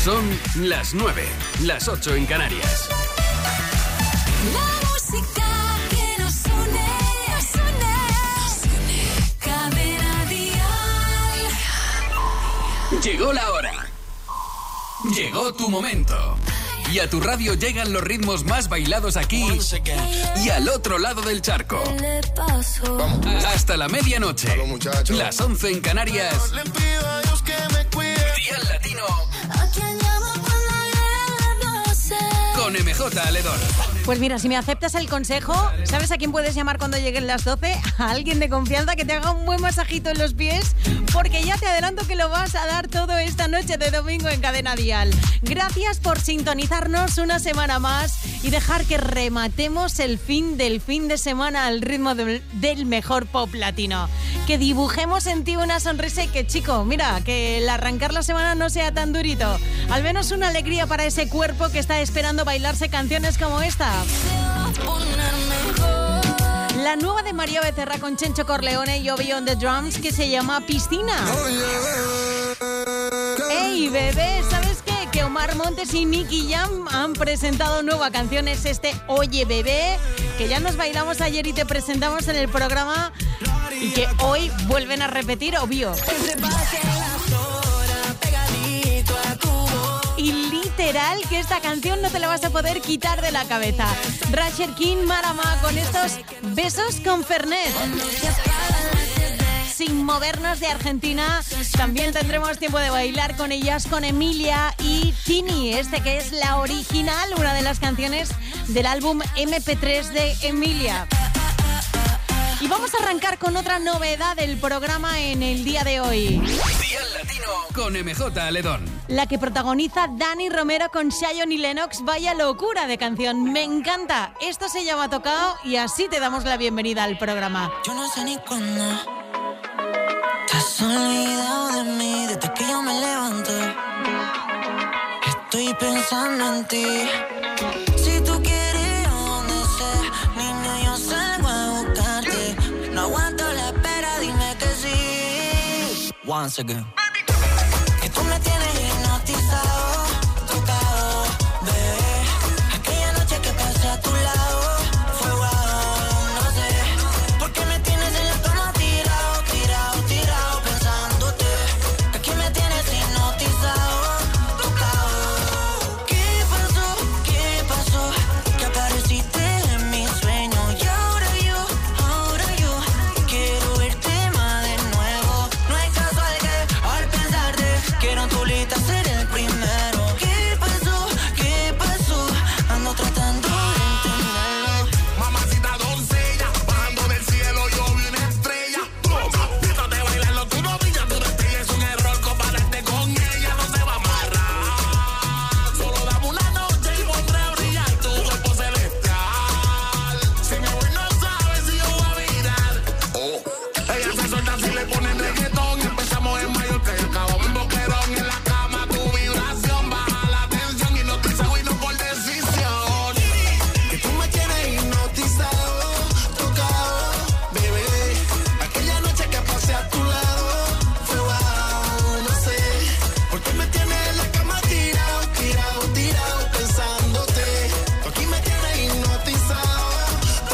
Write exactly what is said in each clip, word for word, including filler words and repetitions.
Son las nueve, las ocho en Canarias. La música que nos une, nos une, nos une. Cadena Dial. Llegó la hora. Llegó tu momento. Y a tu radio llegan los ritmos más bailados aquí y al otro lado del charco. Hasta la medianoche. Las once en Canarias. Dial Latino. Con M J Aledón. Pues mira, si me aceptas el consejo, ¿sabes a quién puedes llamar cuando lleguen las doce? A alguien de confianza que te haga un buen masajito en los pies, porque ya te adelanto que lo vas a dar todo esta noche de domingo en Cadena Dial. Gracias por sintonizarnos una semana más y dejar que rematemos el fin del fin de semana al ritmo del, del mejor pop latino. Que dibujemos en ti una sonrisa y que, chico, mira, que el arrancar la semana no sea tan durito. Al menos una alegría para ese cuerpo que está esperando bailarse canciones como esta. La nueva de María Becerra con Chencho Corleone y Obi on the Drums, que se llama Piscina. ¡Ey, bebé! ¿Sabes qué? Que Omar Montes y Nicky Jam han presentado nueva canción. Es este Oye, bebé, que ya nos bailamos ayer y te presentamos en el programa y que hoy vuelven a repetir, obvio. Y literal que esta canción no te la vas a poder quitar de la cabeza. Rasher King, Marama, con estos besos con Fernet. Sin movernos de Argentina, también tendremos tiempo de bailar con ellas, con Emilia y Tini, este que es la original, una de las canciones del álbum eme pe tres de Emilia. Y vamos a arrancar con otra novedad del programa en el día de hoy. Dial Latino con M J Aledón. La que protagoniza Dani Romero con Zion y Lennox. Vaya locura de canción, me encanta. Esto se llama Tocado y así te damos la bienvenida al programa. Yo no sé ni cuándo te has olvidado de mí desde que yo me levanto. Estoy pensando en ti. Si tú quieres donde sea, niño, yo salgo a buscarte. No aguanto la espera, dime que sí. Once again. Que tú me tienes hipnotizado, tocado, bebé. Aquella noche que pasé a tu lado fue wow, no sé. ¿Por qué me tienes en la cama tirado, tirado, tirado, pensándote? Aquí me tienes hipnotizado, tocado. ¿Qué pasó? ¿Qué pasó? Que apareciste en mi sueño y ahora yo, ahora yo quiero verte más de nuevo. No es casual que al pensarte quiero en tu lista ser el primero. ¿Qué pasó? ¿Qué pasó? Ando tratando de entenderlo. Mamacita doncella, bajando del cielo yo vi una estrella. Toma, quítate bailando, tú no brillas, tú no estrellas. Es un error compararte con ella, no te va a amarrar. Solo dame una noche y pondré a brillar tu cuerpo celestial. Si me voy no sabes si yo voy a mirar. Oh, ella se suelta si le ponen reggaetón. Empezamos en Mallorca y acabamos en Boquerón. En la cama tu vibración baja la tensión. Hipnotizado y no por decisión. Que tú me tienes hipnotizado, tocado, bebé. Aquella noche que pasé a tu lado fue wow, no sé. ¿Por qué me tienes en la cama tirado, tirado, tirado, pensándote? Tú aquí me tienes hipnotizado,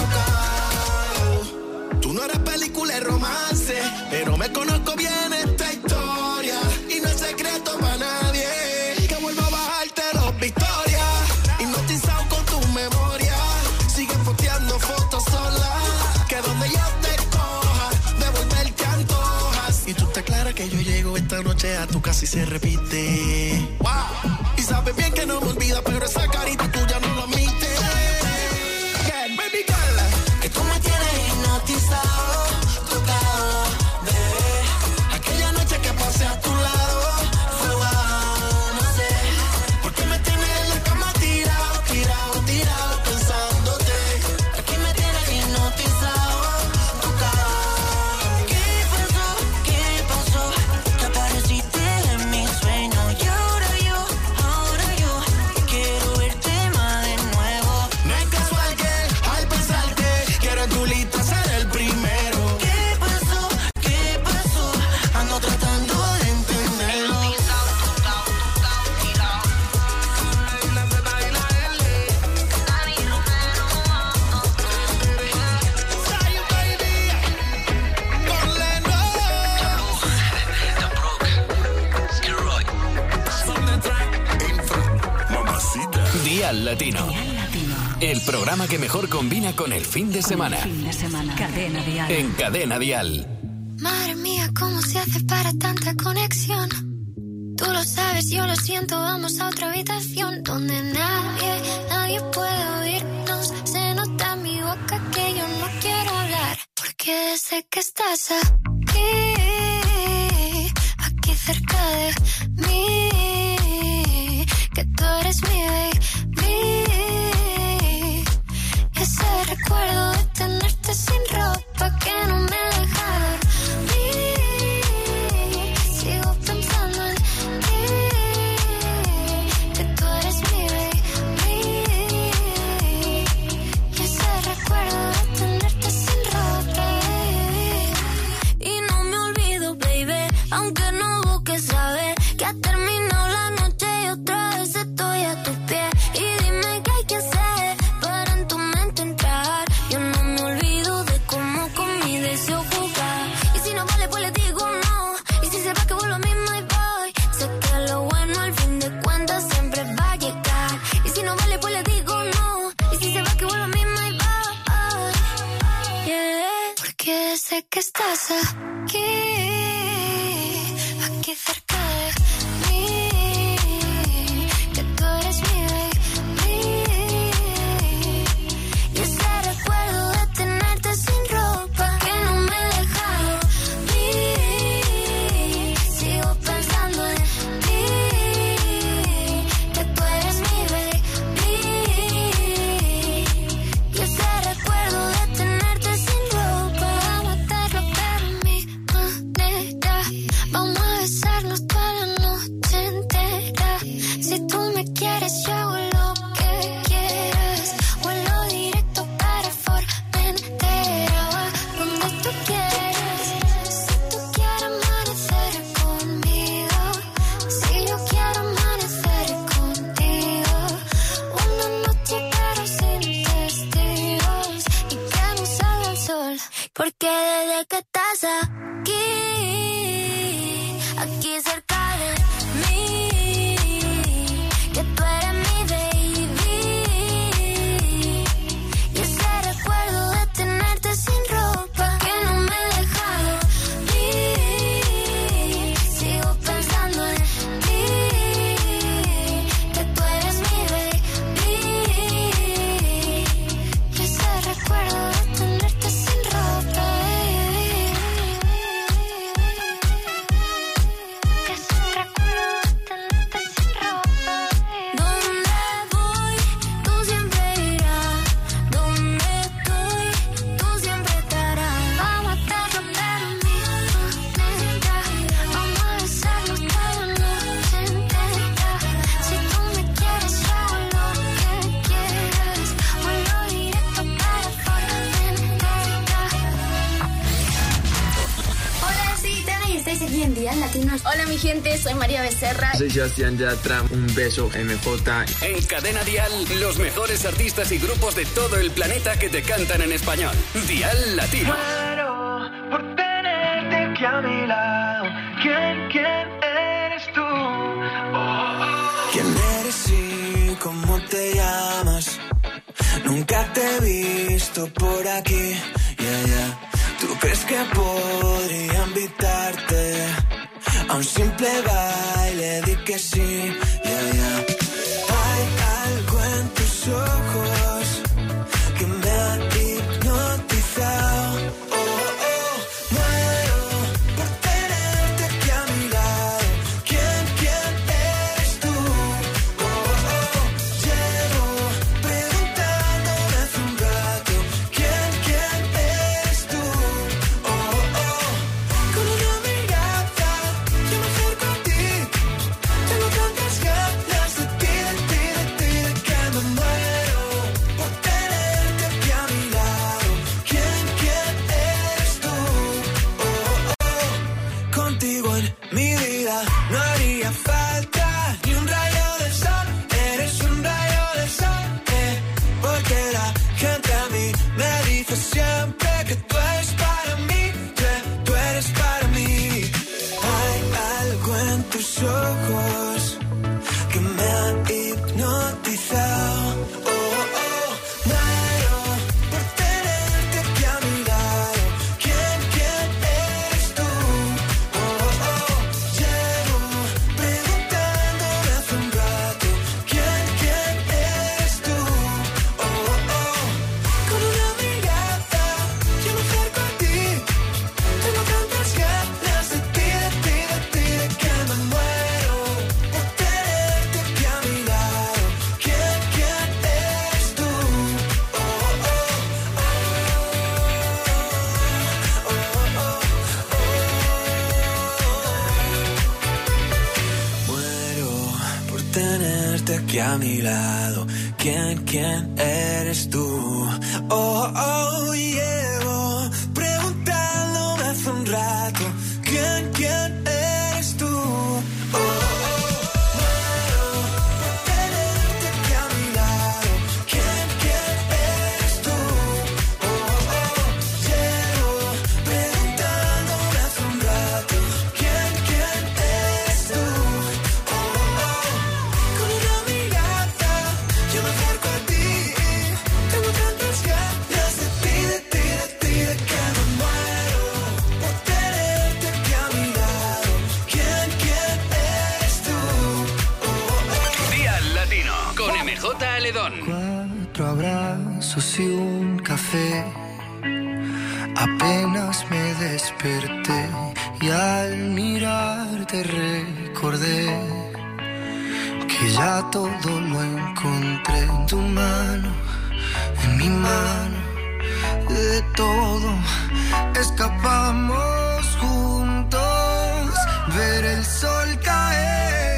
tocado. Tú no eres película de romance, pero me conozco bien esta historia. Y no es secreto para nadie que vuelvo a bajarte los victorias. Hipnotizado con tu memoria, sigue posteando fotos sola. Que donde yo te coja, de volverte antojas. Y tú te aclaras que yo llego esta noche a tu casa y se repite. Wow. Y sabes bien que no me olvida, pero esa carita tuya no lo admite. Yeah, baby girl, que tú me tienes hipnotizado, tocado, bebé. Aquella noche que pasé a tu lado fue wow, no sé. ¿Por qué me tienes en la cama tirado, tirado, tirado, pensándote? Aquí me tienes hipnotizado, tocado. ¿Qué pasó? ¿Qué pasó? Que apareciste en mi sueño y ahora yo, ahora yo quiero verte más de Dial Latino. Dial Latino. El programa que mejor combina con el fin de Con semana. el fin de semana. Cadena Dial. En Cadena Dial. Madre mía, ¿cómo se hace para tanta conexión? Tú lo sabes, yo lo siento, vamos a otra habitación donde nadie, nadie puede oírnos. Se nota en mi boca que yo no quiero hablar, porque sé que estás aquí, aquí cerca de mí, que tú eres mi baby. Ese recuerdo de tenerte sin ropa que no me deja dormir. Sigo pensando en ti, que tú eres mi baby. Y ese recuerdo de tenerte sin ropa. Y no me olvido, baby, aunque no busque saber que ha terminado la noche y otra vez estoy a tus pies. Y dime qué hay que hacer para en tu mente entrar. Yo no me olvido de cómo con mi deseo jugar. Y si no vale, pues le digo no. Y si se va, que vuelvo a mí, my boy. Sé que lo bueno al fin de cuentas siempre va a llegar. Y si no vale, pues le digo no. Y si se va, que vuelvo a mí, my boy. Yeah. Porque sé que estás aquí, aquí cerca de mí, que tú eres mi baby. Y ese recuerdo de tenerte sin ropa que no me deja dormir. Sigo pensando en ti, que tú eres mi baby. Y ese recuerdo de tenerte sin ropa, vamos a hacerlo pero a mi manera. Vamos a besarnos toda la noche entera. Si tú me quieres, yo hago lo que quieras. Vuelo directo para Formentera, donde tú quieras. Si tú quieres amanecer conmigo, si yo quiero amanecer contigo. Una noche pero sin testigos y que no salga el sol. Porque desde que estás aquí, aquí cerca de mí, que tú eres mi baby. Y ese recuerdo de tenerte sin ropa que no me deja dormir. Sigo pensando en ti, que tú eres mi baby. Y ese recuerdo de tenerte sin ropa. Ese recuerdo de tenerte sin ropa. Donde voy, tú siempre irás. Donde estoy, tú siempre estarás. Vamos a hacerlo pero en mi manera. Vamos a besarnos toda la noche entera. Si tú me quieres, yo hago lo que quieras. Vuelo directo para Formentera. Hola, sí, Tani, estáis aquí en Dial Latinos. Hola, mi gente, soy María Becerra. Soy Sebastián Yatra, un beso, M J. En Cadena Dial, los mejores artistas y grupos de todo el planeta que te cantan en español. Dial Latino. Muero por tenerte aquí a mi lado. ¿Quién, quién eres tú? Oh, oh. ¿Quién eres y cómo te llamas? Nunca te he visto por aquí, yeah, yeah. ¿Tú crees que podría invitarte a un simple baile? Di que sí, yeah, yeah. Hay algo en tus ojos que me ha hipnotizado. Oh, oh, muero por tenerte aquí a mi lado. ¿Quién, quién eres tú? Oh, oh, llevo preguntándome hace un rato. ¿Quién, quién eres tú? Oh, oh, con una mirada yo me acerco a ti. Tengo tantas ganas de ti, de ti, de ti, de que me muero. aquí a mi lado. ¿Quién, quién eres tú? Oh, oh, llevo preguntándome hace un rato. ¿Quién, quién eres tú? Oh, Cuatro abrazos y un café. Apenas me desperté y al mirarte recordé que ya todo lo encontré en tu mano, en mi mano. De todo escapamos juntos, ver el sol caer.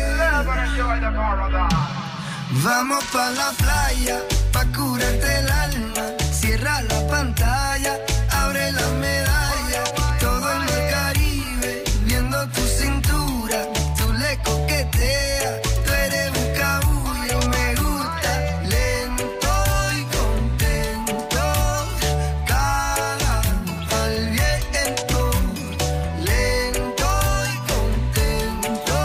Vamos pa' la playa, pa' curarte el alma. Cierra la pantalla, abre la medalla. Todo en el Caribe, viendo tu cintura. Tú le coqueteas, tú eres un cabullo. Me gusta, lento y contento. Cara al viento, lento y contento.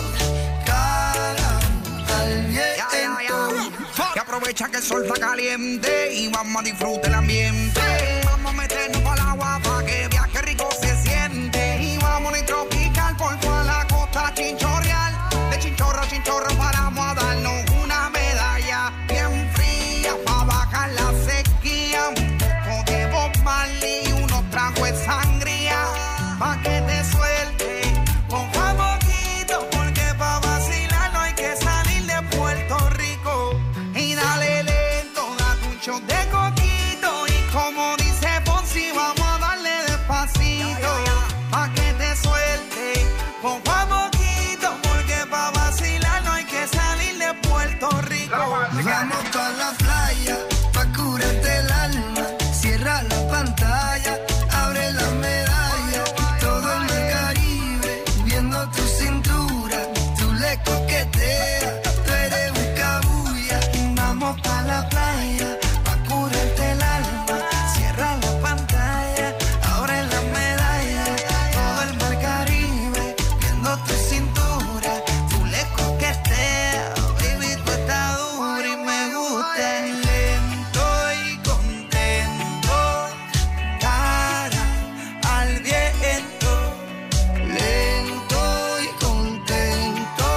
Cara al viento. Que aprovecha que el sol está caliente y vamos a disfrutar el ambiente. Vamos a meternos para el agua para que viaje rico se siente. Y vamos a tropical por toda la costa chinchorreal. De chinchorro a chinchorro paramos a darnos una medalla bien fría para bajar la sequía. Un poco de Bob Marley y unos tragos de sangría pa' que te suelte. Poco a poquito porque pa' vacilar no hay que salir de Puerto Rico. Y dale lento, date un shot de coquito. Y como dice Fonsi, vamos a darle despacito pa' que te suelte, poco a poquito. Porque pa' vacilar no hay que salir de Puerto Rico. Vamos pa' la playa, pa' curarte el alma. Cierra la pantalla, abre la medalla. Todo en el Caribe, viendo tu cintura. Tú le coqueteas, tú eres un cabulla. Vamos pa' la playa, pa' curarte el alma. Cierra la pantalla, abre la medalla. Todo el mar Caribe, viendo tu cintura. Tú le coqueteas, baby, tú estás dura y me gusta. Lento y contento, cara al viento. Lento y contento,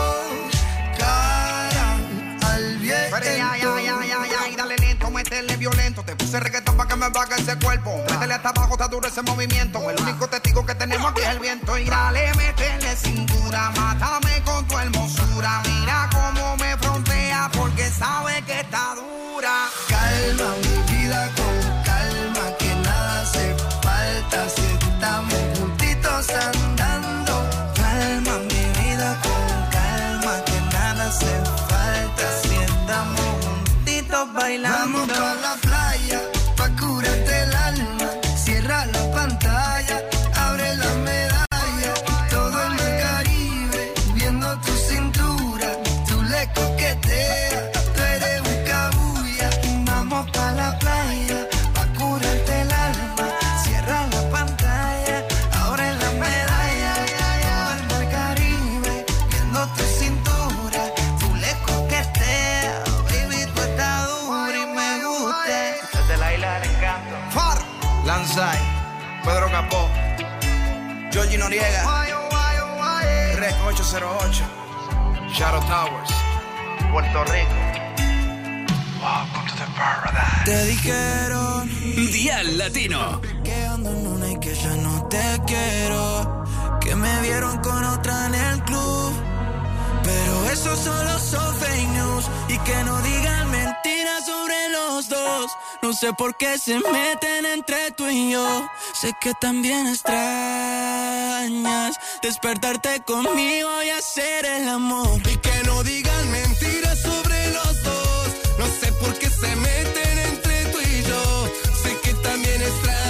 cara al viento. Pero ya, ya, ya, ya, ya, y dale lento, métele violento. Te puse reggaetón pa' que me baje ese cuerpo. Métele hasta abajo, está duro ese movimiento. El único testigo que tenemos aquí es el viento. Y dale, métele cintura, mátame con tu hermosura. Mira cómo me frontea porque sabe que está dura. Calma mi vida con calma, que nada hace falta si estamos juntitos andando. Calma mi vida con calma, que nada hace falta si estamos juntitos bailando. Vamos pa' la playa, pa' curarte el alma. Cierra la pantalla, abre la medalla. Todo en el Caribe, viendo tu cintura. Tú le coqueteas, tú eres un cabulla. Vamos pa' la playa, pa' curarte el alma. Cierra la pantalla, abre la medalla. Todo el mar Caribe, viendo tu cintura. Tú le coqueteas, baby, tú estás dura y me gusta. Desde la isla del encanto. Far, Lanzai, Pedro Capó, Georgie Noriega, Rec ocho cero ocho, Shadow Towers, Puerto Rico. Welcome to the paradise. Te dijeron Dial Latino. que ando en una y que ya no te quiero, que me vieron con otra en el club, pero eso solo son fake news y que no digan mentiras sobre los dos. No sé por qué se meten entre tú y yo. Sé que también extrañas despertarte conmigo y hacer el amor. Y que no digan mentiras sobre por qué se meten entre tú y yo. Sé que también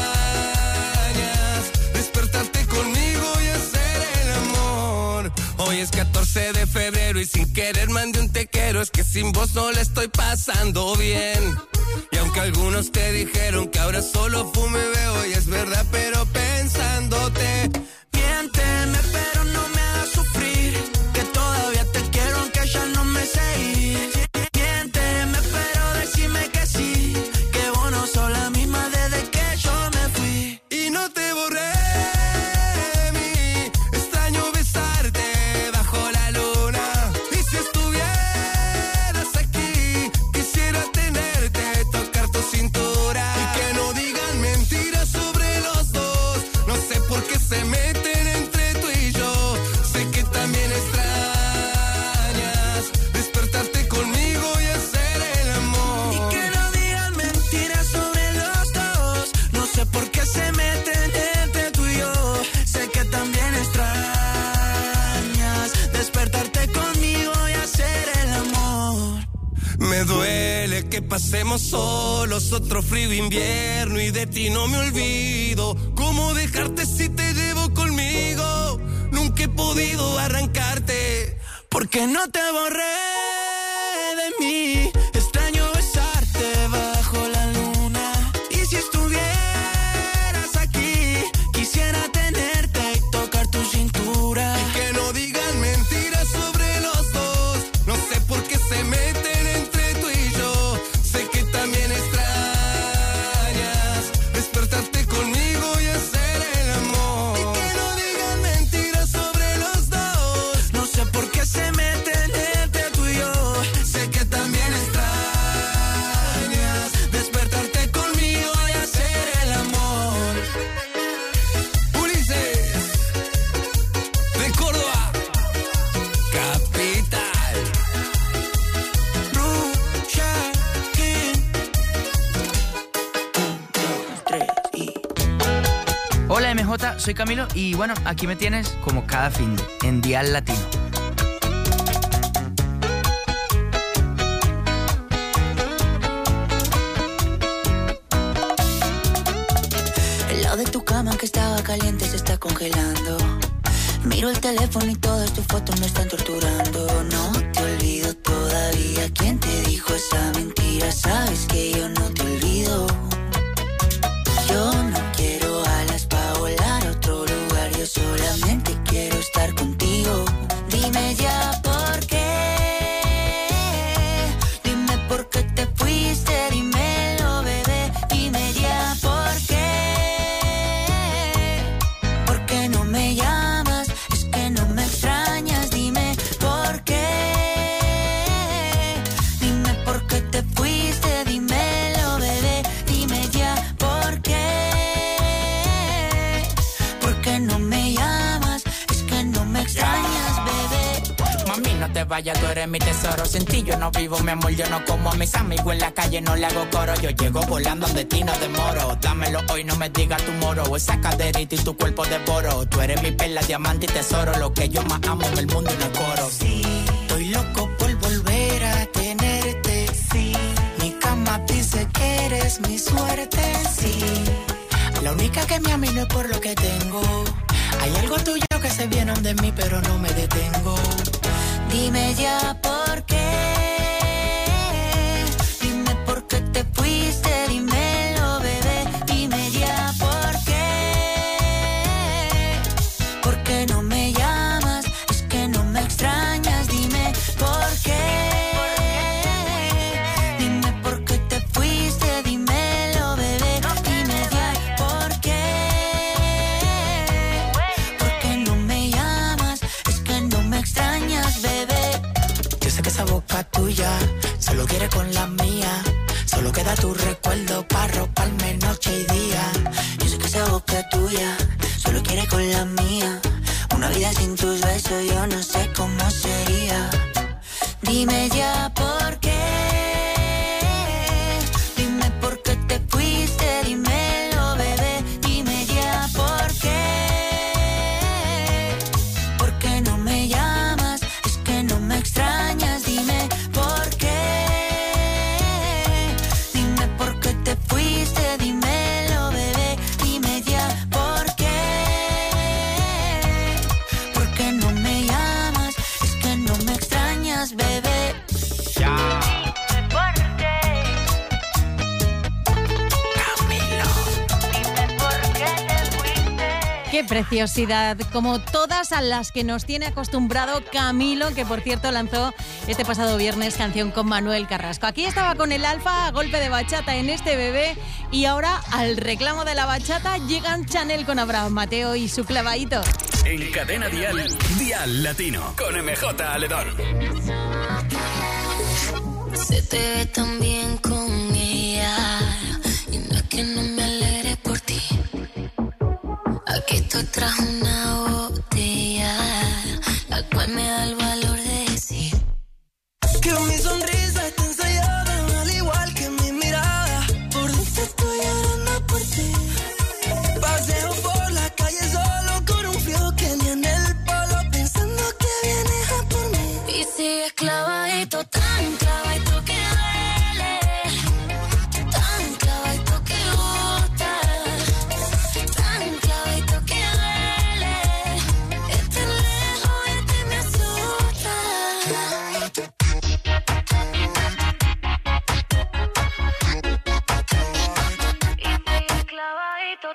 extrañas despertarte conmigo y hacer el amor. Hoy es catorce de febrero y sin querer mandé un te quiero. Es que sin vos no le estoy pasando bien. Y aunque algunos te dijeron que ahora solo fume veo, y es verdad, pero pensándote. Miénteme, pero no me hagas sufrir, que todavía te quiero aunque ya no me sé ir. Miénteme, pero decime que sí, que vos no sos la misma desde que yo me fui. Y no te borré de mí, extraño besarte bajo la luna. Y si estuvieras aquí, quisiera tenerte, tocar tu cintura. Y que no digan mentiras sobre los dos, no sé por qué se meten entre tú y yo. Sé que también extrañas despertarte conmigo y hacer el amor. Y que no digan mentiras sobre los dos, no sé por qué se meten entre tú y yo. Sé que también extrañas despertarte conmigo y hacer el amor. Me duele que pasemos solos otro frío invierno y de ti no me olvido. ¿Cómo dejarte si te llevo conmigo? Nunca he podido arrancarte. Porque no te borré de mí, extraño besarte bajo la luna. Y si estuvieras aquí, quisiera tenerte y tocar tu cintura. Y que no digan mentiras sobre los dos, no sé por qué se meten entre tú y yo. Sé que también extrañas despertarte conmigo y hacer el amor. Y que no digan mentiras sobre los dos, No sé por qué se meten entre tú y yo. Sé que también extrañas despertarte conmigo y hacer el amor. Ulises de Córdoba, capital. Rucha King. Tres y Hola M J, soy Camilo y bueno, aquí me tienes como cada fin de en Dial Latino. El lado de tu cama que estaba caliente se está congelando. Miro el teléfono y todas tus fotos me están torturando. No te olvido todavía. ¿Quién te dijo esa mentira? Sabes que yo no te olvido. Yo no quiero alas para volar a otro lugar. Yo solamente quiero estar contigo. Dime ya por qué. Dime por qué te fuiste. Dímelo, bebé. Dime ya por qué. ¿Por qué no me llamas? Es que no me extrañas. Dime por qué. Dime por qué te fuiste. Dímelo, bebé. Dime ya por qué. ¿Por qué no me llamas? Es que no me extrañas, bebé. Mami, no te vayas, tú eres mi tesoro. Sin ti yo no vivo, mi amor, yo no como a mis amigos en la calle, no le hago coro. Yo llego volando donde ti no demoro. Dámelo hoy, no me digas tu moro. Esa caderita y tu cuerpo devoro. Tú eres mi perla, diamante y tesoro. Lo que yo más amo en el mundo y no coro. Sí, estoy loco por volver a tenerte. Sí, mi cama dice que eres mi suerte. Sí, la única que me ama y no es por lo que tengo. Hay algo tuyo que se viene de mí, pero no me detengo. Dime ya por qué. Dime por qué te fuiste. Dímelo, bebé. Dime ya por qué. ¿Por qué no me llamas? Es que no me extrañas. Dime por qué. Dime por qué te fuiste. Dímelo, bebé. Dime ya por qué. ¿Por qué no me llamas? Es que no me extrañas, bebé. Yo sé que esa boca tuya solo quiere con la mía. Solo queda tu recuerdo para roparme noche y día. Yo sé que esa boca tuya solo quiere con la mía. Una vida sin tus besos yo no sé cómo sería. Dime ya por qué. Dime por qué te fuiste. Dímelo, bebé. Dime ya por qué. ¿Por qué no me llamas? Es que no me extrañas. Dime por qué. preciosidad, como todas a las que nos tiene acostumbrado Camilo, que por cierto lanzó este pasado viernes canción con Manuel Carrasco. Aquí estaba con el Alfa a golpe de bachata en Este Bebé, y ahora al reclamo de la bachata llegan Chanel con Abraham Mateo y su clavadito. En Cadena Dial, Dial Latino, con M J Aledón. Se te ve tan bien con ella, y no es que no me alegre por ti. Aquí estoy tras una botella, la cual me da el valor de decir que mi sonrisa está ensayada, al igual que mi mirada. Por dentro estoy llorando por ti. Paseo por la calle solo con un frío que ni en el polo, pensando que vienes a por mí. y sigues clavadito, tan clavadito que duele, tan clavadito que gusta, tan clavadito que duele. Estar lejos de ti me asusta. Y sigues clavadito.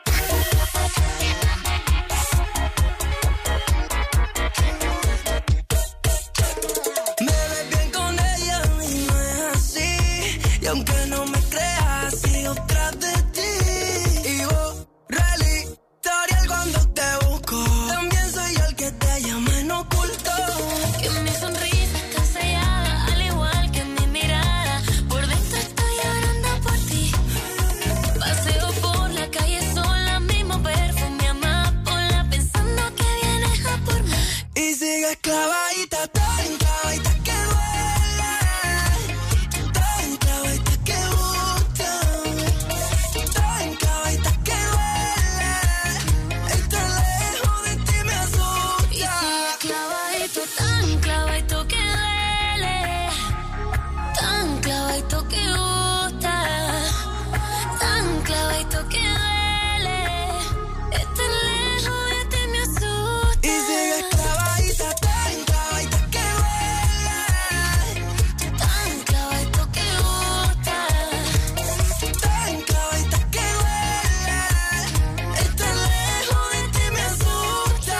Me ves bien con ella y no es así. Y aunque no me creas, sigo tras de ti. Y borra el historial cuando te busco. También soy yo el que te llama en oculto. Que mi sonrisa está sellada, al igual que mi mirada. Por dentro estoy llorando por ti. Paseo por la calle sola, mismo perfume amapola, pensando que vienes a por mí. Y sigues clavadita, tan clavadita que duele, tan clavadita que gusta, tan clavadita que duele. Estar lejos de ti me Y asusta. sigues clavadito, tan clavadito que duele, tan clavadito que gusta, tan clavadito que duele. Estar lejos de ti me asusta. Y sigues clavadita, tan clavadita que duele, Tan clavadito que gusta, tan clavadita que duele. Estar lejos de ti me asusta.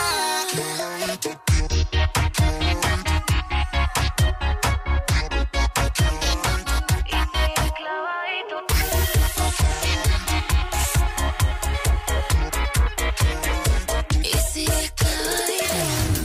y sigues clavadito.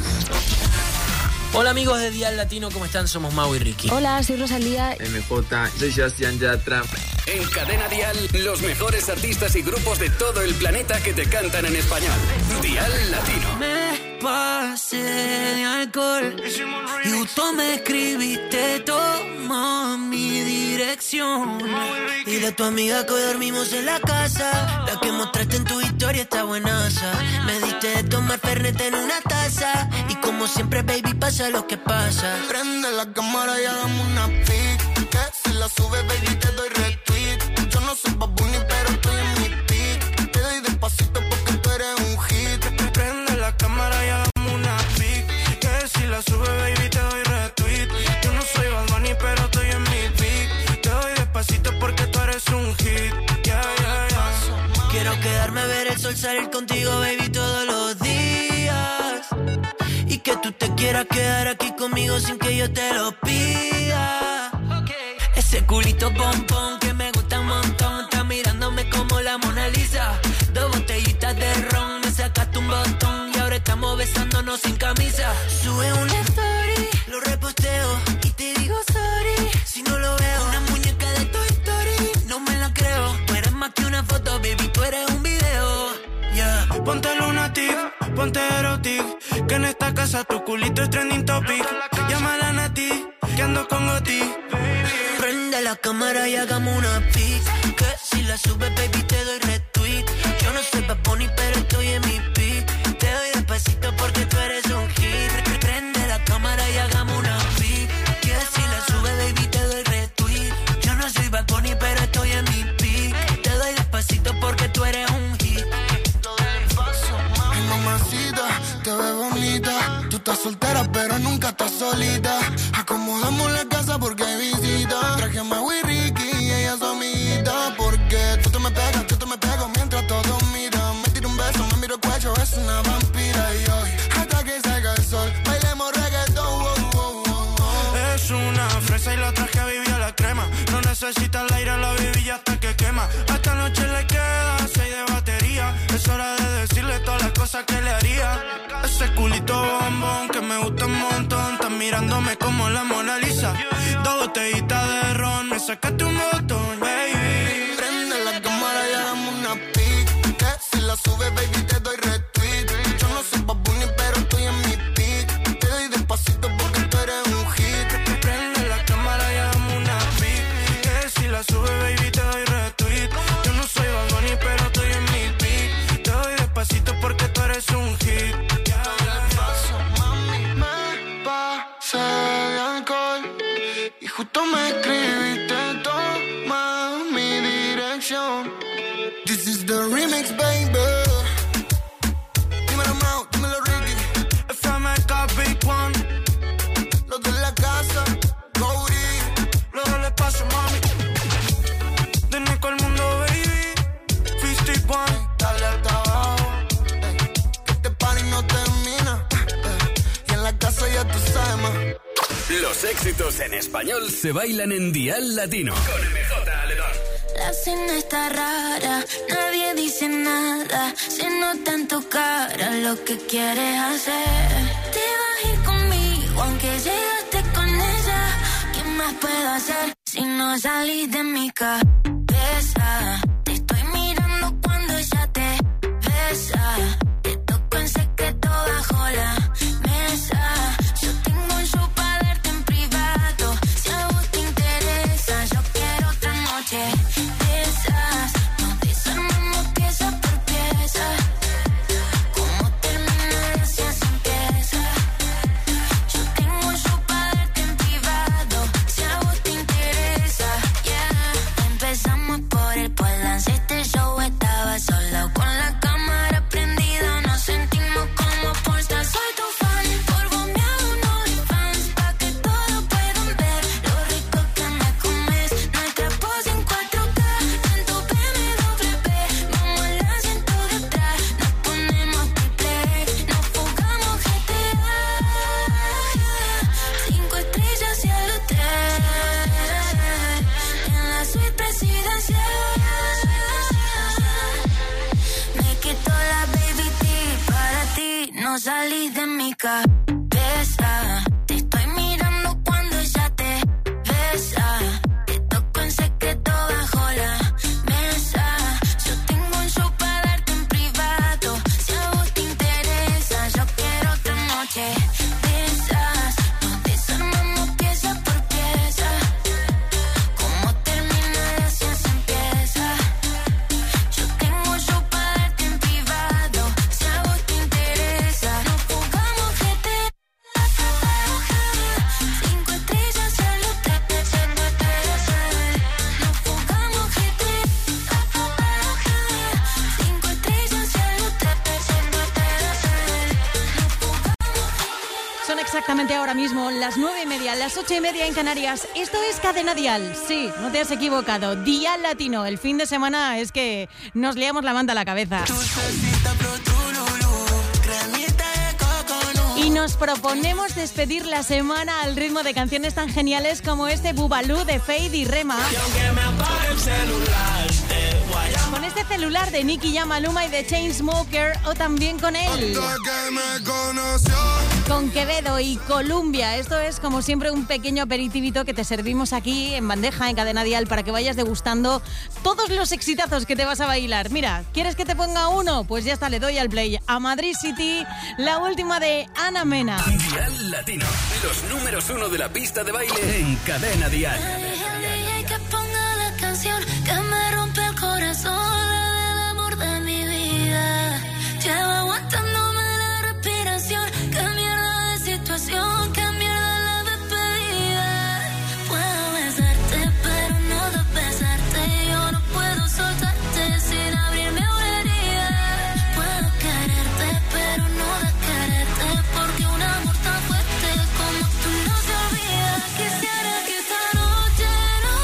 Hola amigos de Dial Latino, ¿cómo están? Somos Mau y Ricky. Hola, soy Rosalía. M J, soy Sebastián Yatra. En Cadena Dial, los mejores artistas y grupos de todo el planeta que te cantan en español. Dial Latino. Me pasé de alcohol y justo me escribiste, toma mi dirección. Y de tu amiga que hoy dormimos en la casa, la que mostraste en tu historia está buenaza. Me diste de tomar Fernet en una taza, y como siempre baby pasa lo que pasa. Prende la cámara y hagamos una pic, que si la subes baby te doy retweet. Yo no soy Bad Bunny pero estoy en mi pic, te doy despacito porque tú eres un hit. Prende la cámara y hagamos una pic, que si la subes baby te doy retweet. Yo no soy Bad Bunny pero estoy en mi pic, te doy despacito porque tú eres un hit. Yeah, yeah, yeah. Quiero quedarme a ver el sol salir contigo baby todos los días, y que tú te quieras quedar aquí conmigo sin que yo te lo pida. Ese culito pompón que me gusta un montón, está mirándome como la Mona Lisa. Dos botellitas de ron, me sacaste un botón y ahora estamos besándonos sin camisa. Sube una story, lo reposteo y te digo sorry si no lo veo. Una muñeca de Toy Story, no me la creo. Tú eres más que una foto, baby, tú eres un video. Yeah. Ponte lunatic, ponte erotic, que en esta casa tu culito es trending topic. Llámala a Nati, que ando con Goti. Prende la cámara y hagamos una pic, que si la subes baby te doy retweet. Yo no soy Bad Bunny pero estoy en mi pic, te doy despacito porque tú eres un hit. Prende la cámara y hagamos una pic, que si la subes baby te doy retweet. Yo no soy Bad Bunny pero estoy en mi pic, te doy despacito porque tú eres un hit. Ay, mamacita, te ves bonita. Tú estás soltera pero nunca estás solita. Acomodamos la casa porque hay visita. Traje a Mau y Ricky y ella es su amiguita. Porque tú te me pegas, tú te me pego mientras todos miran. Me tiro un beso, me miro el cuello, eso eres una vampira y hoy, hasta que salga el sol, bailemos reggaetón. Oh, oh, oh, oh. Es una fresa y la traje a vivir a la crema. No necesita el aire, la viví hasta que quema. A esta noche le queda seis de batería. Es hora de decirle todas las cosas que le haría. Ese culito bombón que me gusta un montón. Estás mirándome como la Mona Lisa. Dos botellitas de ron, me sacaste un botón, baby. Prende la cámara y hagamos una pic. Que si la subes, baby, te doy retweet. Yo no soy Bad Bunny, pero estoy en mi pic. Te doy despacito porque tú eres un hit. Prende la cámara y hagamos una pic. Que si la subes, baby, te doy retweet. Yo no soy Bad Bunny, pero estoy en mi pic. Te doy despacito porque tú eres un hit. Pasé de alcohol y justo me escribiste, toma mi dirección. This is the remix, baby. Dímelo Mau, dímelo Ricky. F M K Big One. Los de la casa, Cody. Luego le paso, mami. De Nico al mundo, baby. cincuenta y uno. Dale hasta abajo, ey, que este party no termina, ey, y en la casa ya tú sabes más. Los éxitos en español se bailan en Dial Latino. Con M J Aledor. La cena está rara, nadie dice nada. Se nota en tu cara lo que quieres hacer. Te vas a ir conmigo aunque llegaste con ella. ¿Qué más puedo hacer si no salís de mi cabeza? Te estoy mirando cuando ella te besa. Te toco en secreto bajo la mesa. Yo tengo un show para darte en privado. Si a vos te interesa, yo quiero otra noche. Este show estaba solo con la cámara prendida. Nos sentimos como pornstar. Soy tu fan, por bombeado no hay fans. Pa' que todos puedan ver lo rico que me comes. Nuestra pose en cuatro K, en tu B M W. Vamos al asiento de atrás, nos ponemos triple X. Nos fugamos G T A. Cinco estrellas cielo tres. En la suite presidencial. No salís de mi cabeza. Te estoy mirando cuando ella te besa. Te toco en secreto bajo la mesa. Yo tengo un show para darte en privado. Si a vos te interesa, yo quiero otra noche de esas. Nos desarmamos pieza por pieza. Como termina y así se empieza. Yo tengo un show para darte en privado. Si a vos te interesa. Cinco estrellas al hotel. Nos fugamos G T A. Cinco estrellas al hotel. Son exactamente ahora mismo las nueve y media, las ocho y media en Canarias. Esto es Cadena Dial. Sí, no te has equivocado. Dial Latino. El fin de semana es que nos liamos la manta a la cabeza. Y nos proponemos despedir la semana al ritmo de canciones tan geniales como este Bubalú de Fade y Rema. Con este celular de Nicky Jam, Maluma y de Chainsmoker, o también con él. Con Quevedo y Columbia. Esto es como siempre un pequeño aperitivito que te servimos aquí en bandeja en Cadena Dial para que vayas degustando todos los exitazos que te vas a bailar. Mira, ¿quieres que te ponga uno? Pues ya está, le doy al play. A Madrid City, la última de Ana Mena. Dial Latino, los números uno de la pista de baile en Cadena Dial. Que ponga la canción que me rompe el corazón, la del amor de mi vida. Llevo aguantándome la respiración. Qué mierda de situación, qué mierda la despedida. Puedo besarte, pero no de besarte. Yo no puedo soltarte sin abrirme una herida. Puedo quererte, pero no de quererte, porque un amor tan fuerte como tú no se olvida. Quisiera que esta noche no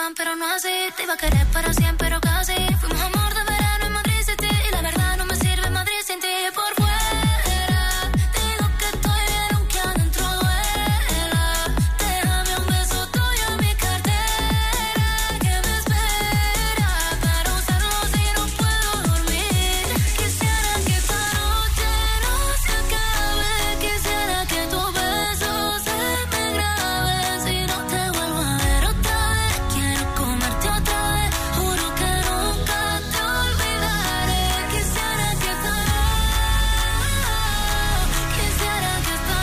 llamaban, pero no así. Te iba a querer para siempre, pero casi. Fuimos amor de verano en Madrid City. Y la verdad no me sirve Madrid sin ti. Por fuera te digo que estoy bien, aunque adentro duela. Déjame un beso tuyo en mi cartera, que me espera para usarlo si no puedo dormir. Quisiera que esta noche no se acabe. Quisiera que tu beso se me grabe. Si no te vuelvo a ver otra vez, quiero comerte otra vez. Juro que nunca te olvidaré. Quisiera que esta noche, quisiera que esta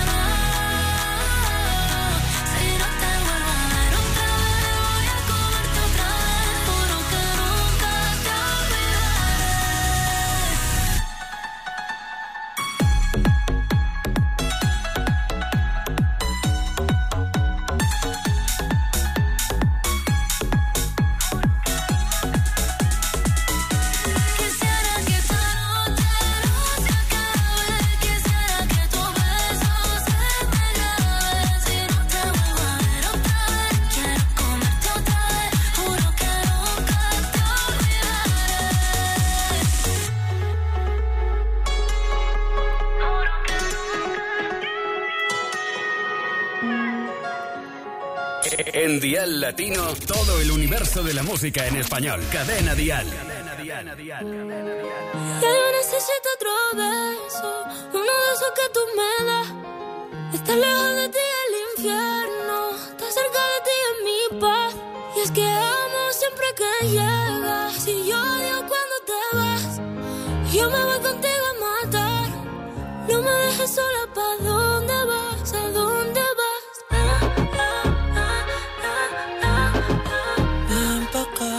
noche, si no te vuelvo a ver otra vez, voy a comerte otra vez. Juro que nunca te Quisiera que esta noche no se acabe. Quisiera que tu beso se me grabe. Si no te vuelvo a ver otra vez, quiero comerte otra vez. Juro que nunca te En Dial Latino, todo el universo de la música en español. Cadena Dial. Ya yo necesito otro beso, uno de esos que tú me das. Está lejos de ti el infierno, está cerca de ti en mi paz. Y es que amo siempre que llegas. Si yo odio cuando te vas, yo me voy contigo a matar. No me dejes sola, ¿pa' dónde vas? ¿A dónde vas? Ven pa' acá.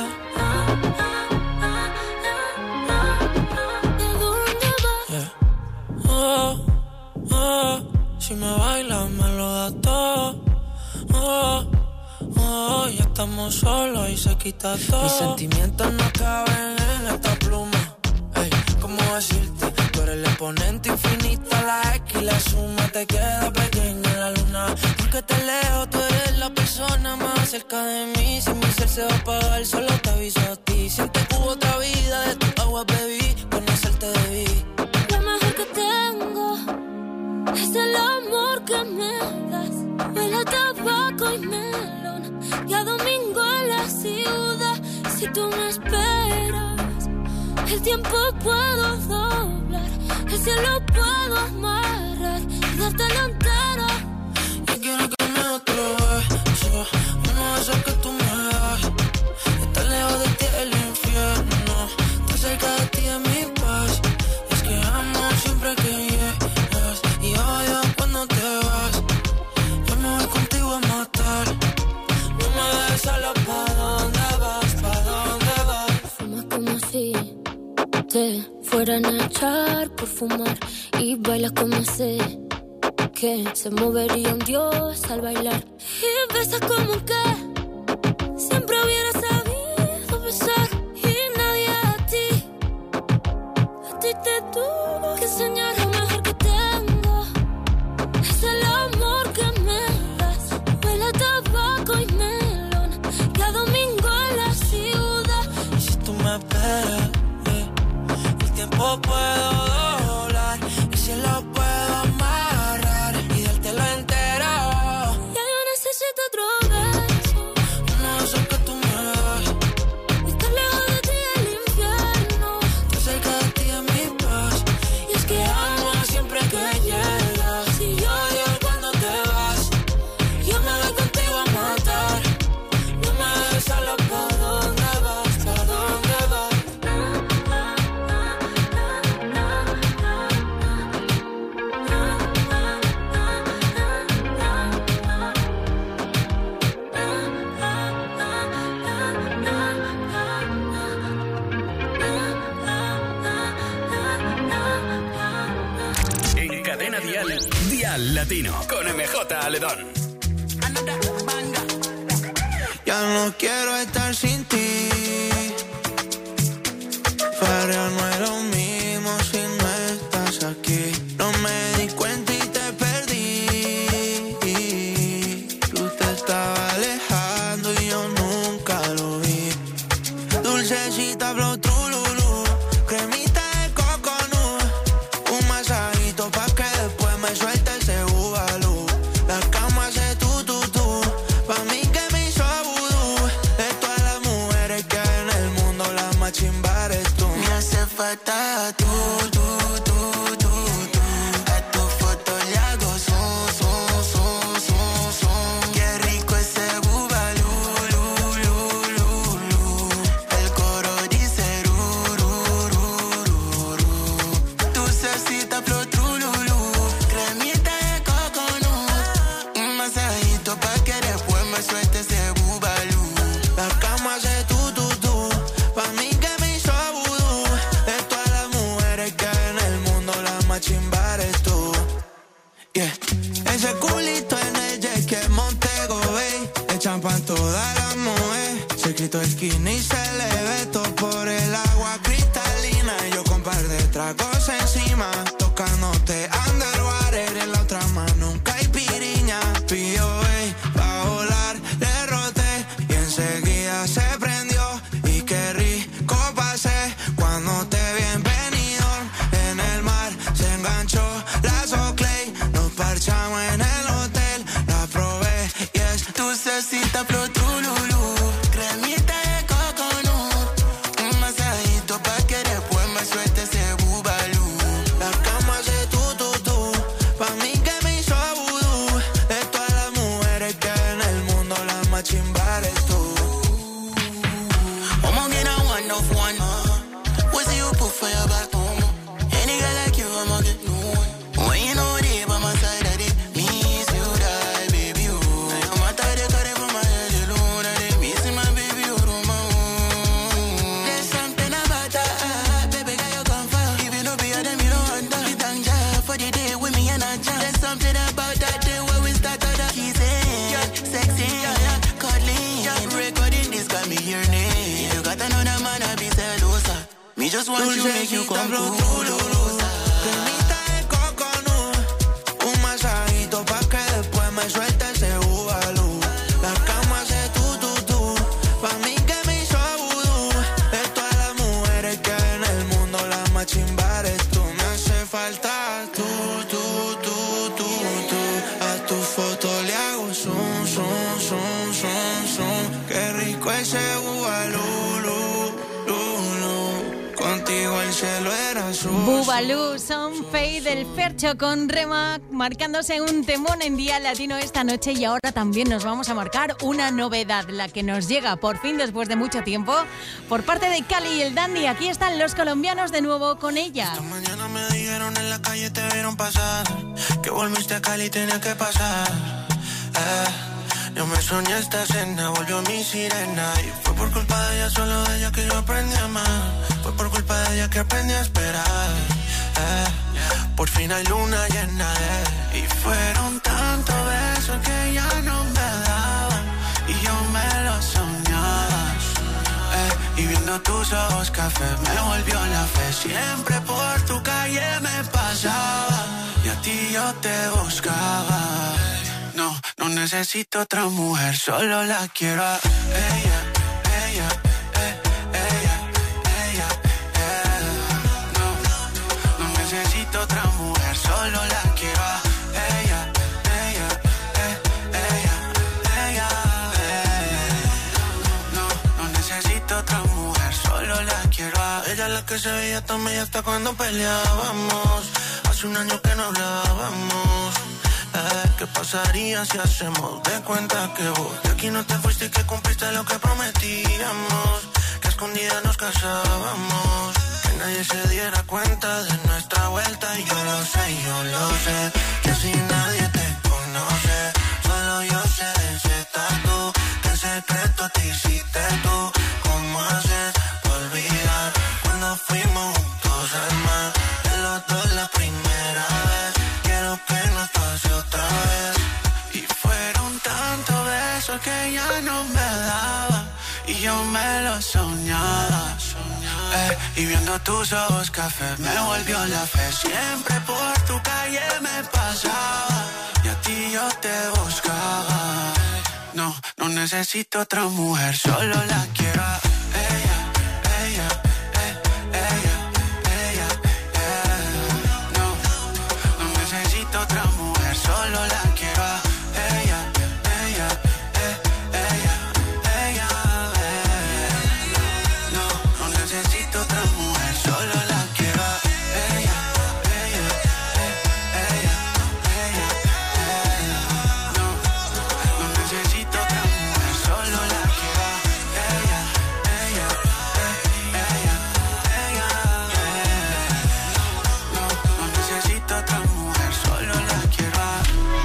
Yeah. Oh, oh, si me bailas me lo das todo. Oh, oh, ya estamos solos y se quita todo. Mis sentimientos no caben en esta pluma. Ey, ¿cómo decirte? Tú eres el exponente infinito, la X y la suma te queda pequeña en la luna. Porque te leo, tú eres la persona más cerca de mí. Si mi ser se va a apagar, solo te aviso a ti. Siente que hubo otra vida, de tu agua bebí, conocerte debí. Lo mejor que tengo es el amor que me das. Huele a tabaco y melón, y a domingo en la ciudad. Si tú me esperas, el tiempo puedo doblar, el cielo puedo amarrar y dártelo entero. Yo quiero que me otro beso, uno de esos que tú me das. Está lejos de ti el infierno, está cerca de ti en mi paz. Es que amo siempre que llegas y odio cuando te vas. Yo me voy contigo a matar. No me dejes solo, ¿pa' dónde vas? ¿Pa' dónde vas? Fumas como si te fueran a echar por fumar y bailas como sé que se movería un dios al bailar. Y besas como que siempre hubiera sabido besar. Y nadie a ti, a ti te tuvo que enseñar. Lo mejor que tengo es el amor que me das. Huele a tabaco y melón, y a domingo en la ciudad. Y si tú me esperas, eh, el tiempo puedo doblar, el cielo puedo amarrar y dártelo entero. Ya yo necesito otro beso, Uno de esos que tú me das. está lejos de ti el infierno, Está cerca de ti en mi paz. Y es que amo siempre que llegas y odio cuando te vas. Yo me voy contigo a matar. No me dejes solo, ¿pa' dónde vas? ¿Pa' dónde vas? En Cadena Dial, Dial Latino, con M J Aledón. Ya no quiero estar sin ti. Para no es lo mismo si no estás aquí. No me di cuenta y te perdí. Tú te estabas alejando y yo nunca lo toda la mujer. Se quitó el skinny y se le ve todo por el agua cristalina. Y yo con par de tragos encima, tocándote underwater. En la otra mano un caipiriña. Pidió, ey, pa' volar, le roté y enseguida se prendió. Y qué rico pasé cuando te vi en Benidorm. En el mar se enganchó la Soclay. Nos parchamos en el hotel, la probé y es dulcecita flow trululú. Cremita de coconut, un masajito pa' que después me suelte ese bubalú. La cama hace tu tu tu, pa' mí que me hizo vudú. De todas las mujeres que hay en el mundo, la más chimba eres tú. I'ma get a one of one. What's the you put for your back? Any girl like you, I'ma get new. When you know they by my side, I did miss you, die, baby, you. I'm a tired of carry for my head alone. I did miss my baby, you, Roma. There's something about that, baby, girl, you come far. Even though be a them, you don't want that. The danger for the day with me and I jam. There's something about that day where we start out the kissing. Yeah, sexy, yeah, yeah, cuddling. Yeah, recording this got me your name. You got another man, I be celosa. Me just want you, make you come cool. Cremita de coconut, un masajito pa' que después me suelte ese bubalú. La cama hace tu tu tu, pa' mí que me hizo vudú. De todas las mujeres que hay en el mundo, la más chimba eres tú. Me hace falta tú, tú, tú, tú, tú. A tu foto le hago zoom, zoom, zoom, zoom, zoom. Qué rico ese bubalú, lu, lu, lu. Contigo el cielo era azul. Bubalú, Son Fade del Fercho con Rema, marcándose un temón en Día Latino esta noche. Y ahora también nos vamos a marcar una novedad, la que nos llega por fin después de mucho tiempo por parte de Cali y el Dandy. Aquí están los colombianos de nuevo con ella. Esta mañana me dijeron en la calle, te vieron pasar, que volviste a Cali, tenía que pasar. Eh, yo me soñé esta cena, volvió mi sirena. Y fue por culpa de ella, solo de ella que yo aprendí a amar. Fue por culpa de ella que aprendí a esperar. Eh, por fin hay luna llena, eh. Y fueron tantos besos que ya no me daban, y yo me los soñaba. Eh, y viendo tus ojos café me volvió la fe. Siempre por tu calle me pasaba, y a ti yo te buscaba. No, no necesito otra mujer, solo la quiero a ella, ella, eh, ella, ella, eh. No, no necesito otra mujer, solo la quiero a ella, ella, eh, ella, ella, eh. No, no necesito otra mujer, solo la quiero a ella. La que se veía tan bella hasta cuando peleábamos. Hace un año que no hablábamos. Eh, ¿qué pasaría si hacemos de cuenta que vos de aquí no te fuiste y que cumpliste lo que prometíamos? Que a escondidas nos casábamos, que nadie se diera cuenta de nuestra vuelta. Y yo lo sé, yo lo sé, que así nadie te conoce. Solo yo sé de ese tatu, que en secreto te hiciste tú. ¿Cómo haces para olvidar cuando fuimos juntos al mar? De los dos la primera vez, quiero que nos pase otra vez. Y fueron tantos besos que ya no me daba, y yo me los soñaba. Eh, y viendo tus ojos café me volvió la fe. Siempre por tu calle me pasaba, y a ti yo te buscaba. No, no necesito otra mujer, solo la quiero a ella, ella, eh, ella, ella, eh. No, no necesito otra mujer, solo la quiero a ella, ella, eh, ella, ella, eh. No, no necesito otra mujer, solo la quiero a ella, ella, eh, ella, ella, eh. No, no necesito otra mujer, solo la quiero a ella, ella, eh, ella, ella, eh. No, no necesito otra mujer, solo la quiero a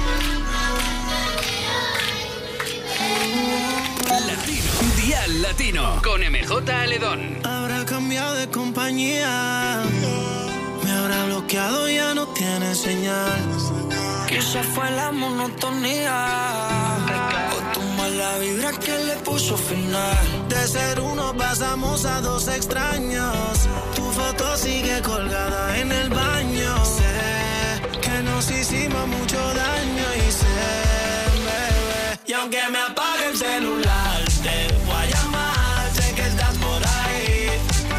Latino. Dial Latino con M J Aledón. Habrá cambiado de compañía, me habrá bloqueado, ya no tiene señal. Quizá fue la monotonía o tu mala vibra ahora que le puso final. De ser uno pasamos a dos extraños. Tu foto sigue colgada en el baño. Sé que nos hicimos mucho daño y sé, bebé. Y aunque me apague el celular, te voy a llamar, sé que estás por ahí.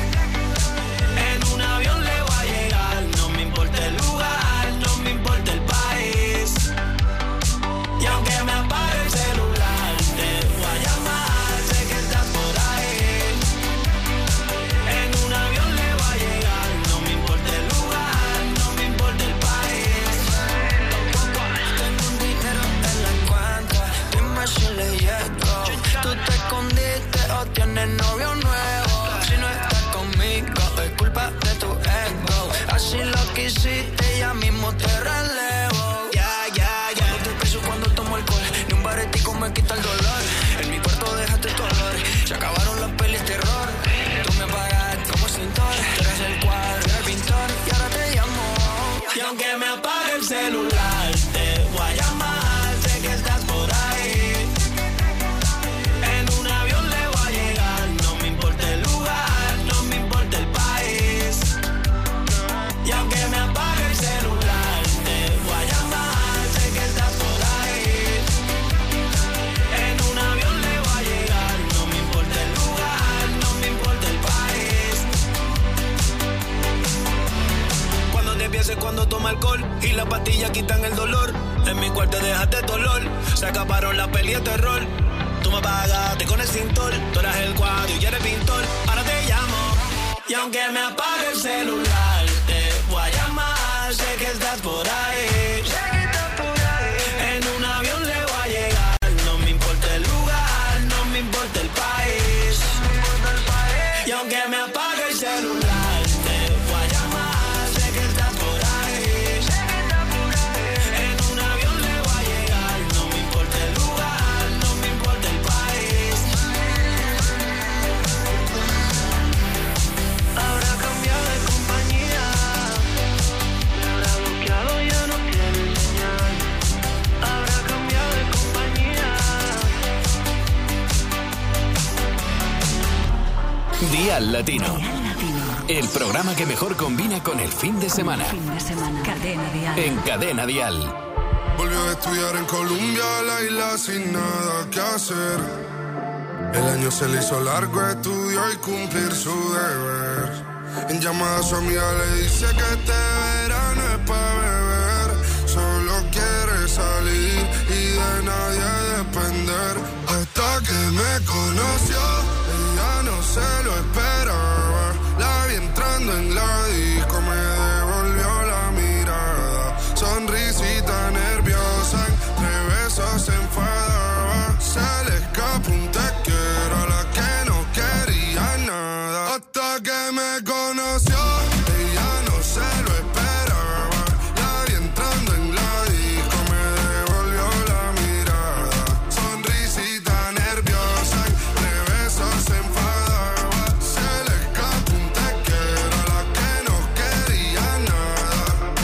En un avión le voy a llegar, no me importa el lugar, no me importa el país. Y aunque me apague el celular, te voy a llamar, sé que estás por ahí. En un avión le voy a llegar, no me importa el lugar, no me importa el país. Tengo un dinero en la cuenta, dime si le llego. Tú te escondiste o tienes novio nuevo. Si no estás conmigo es culpa de tu ego. Así lo quisiste, ya mismo te relevo. Ya, ya, ya. Cuando te beso, cuando tomo alcohol, ni un baretico me quita el dolor. En mi cuarto dejaste tu olor, se acabaron las pelis terror. Tú me pagas como extintor, tú eres el cuadro, el pintor y ahora te llamo. Y aunque me apague el celular, te voy a llamar, sé que estás por ahí. En un avión le voy a llegar, no me importa el lugar, no me importa el país. Y aunque me apague el celular, te voy a llamar, sé que estás por ahí. En un avión le voy a llegar, no me importa el lugar, no me importa el país. Cuando te pienses, cuando toma alcohol y las pastillas quitan el dolor. En mi cuarto dejaste dolor, se acabaron las pelis de terror. Tú me pagaste con el cintor, tú eras el cuadro y yo era el pintor. Ahora te llamo, y aunque me apague el celular, te voy a llamar, sé que estás por ahí. En un avión le voy a llegar, no me importa el lugar, no me importa el país. Y aunque me apague el celular, te voy a llamar, sé que estás por ahí. En un avión le voy a llegar, no me importa el lugar, no me importa el país. Habrá cambiado de compañía, me habrá bloqueado, ya no tiene señal. Habrá cambiado de compañía. Día Latino. El programa que mejor combina con el fin de semana. Fin de semana. Cadena Dial. En Cadena Dial. Volvió a estudiar en Colombia, la isla sin nada que hacer. El año se le hizo largo, estudió y cumplir su deber. En llamada a su amiga le dice que este verano es pa' beber. Solo quiere salir y de nadie depender. Hasta que me conoció, ella no se lo esperaba. La vi entrando en la disco, me devolvió la mirada. Sonrisita nerviosa, entre besos se enfadaba. Se le escapó un te quiero a la que no quería nada. Hasta que me conoció, ella no se lo esperaba. La vi entrando en la disco, me devolvió la mirada. Sonrisita nerviosa, entre besos se enfadaba. Se le escapó un te quiero a la que no quería nada.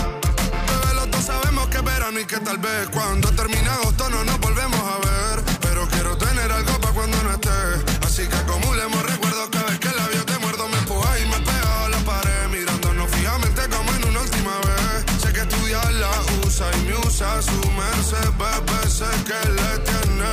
Bebé, los dos sabemos que es verano y que tal vez cuando termine agosto no nos volvemos a ver. Pero quiero tener algo pa' cuando no esté. Así que acumulemos recuerdos, cada vez que el labio te muerdo me empuja y me pega a la pared. Mirándonos fijamente como en una última vez. Sé que estudiar la usa y me usa su merced. Bebé, sé que le tiene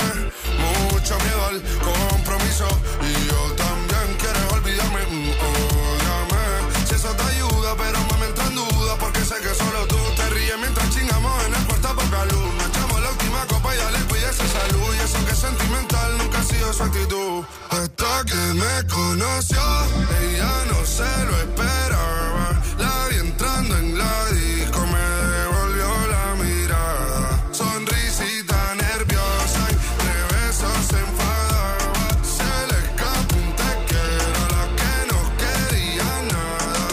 mucho miedo al compromiso. Y yo también, quieres olvidarme, mm, ódiame. Si eso te ayuda, pero más me entra en duda. Porque sé que solo tú te ríes mientras chingamos en el cuarto a poca luz. Nos echamos la última copa y dale, cuídese salud. Y eso que es sentimental nunca ha sido su actitud. Hasta que me conoció, ella no se lo esperaba. La vi entrando en la disco, me devolvió la mirada. Sonrisita nerviosa, entre besos se enfadaba. Se le escapó un te quiero a la que no quería nada.